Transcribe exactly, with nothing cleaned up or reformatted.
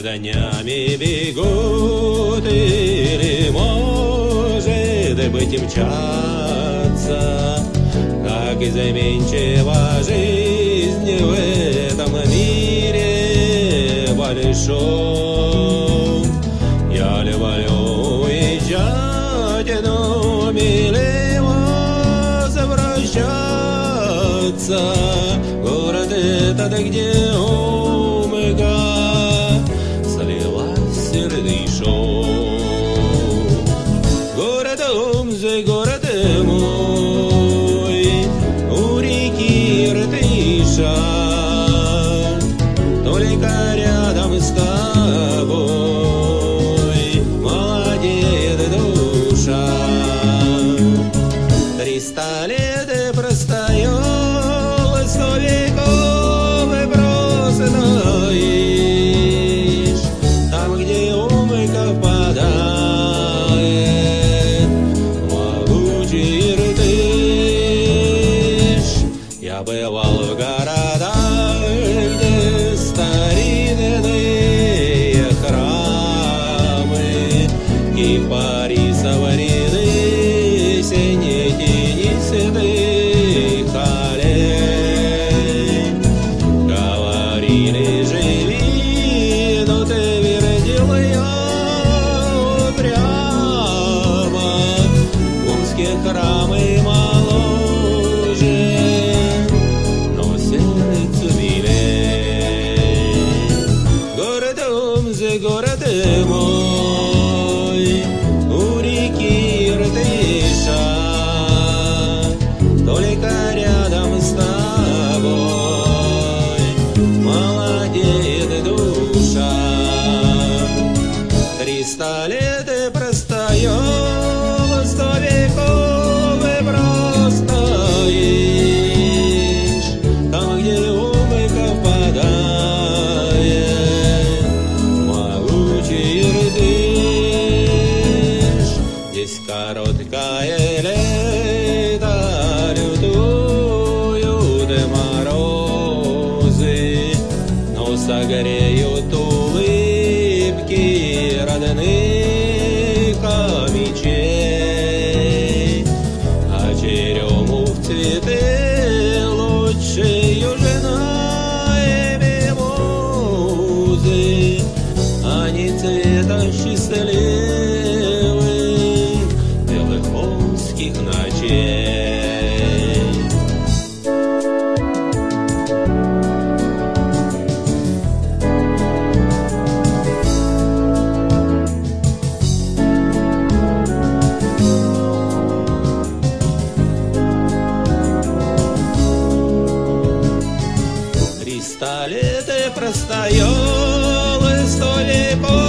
днями бегут или, может быть, и мчатся, как изменчива жизнь в этом мире большом. Я люблю уезжать, но милее возвращаться. Город этот, где омега слилась с дышом. Город Омск, город мой, у реки Иртыша, только рядом с тобой молодеет душа. Триста лет простоял, сто веков просто стоишь, там, где омыка впадает могучий Иртыш. Я бывал в городах, где старинные храмы, кипарисов ряды, синие тенистых аллей. Говорили, живи, но ты твердил я упрямо. Омские храмы моложе, но сердцу милей. Город Омск, город мой, у реки Иртыша, только рядом с тобой молодеет душа. Триста лет простоял, сто веков простоишь, там, где омыка впадает могучий Иртыш. Здесь короткое лето, лютуют морозы, но согреют улыбки родных мечей. А черемух цветы лучшею женой мимозы, они цвета счастливых белых омских ночей. Триста лет простоял, сто веков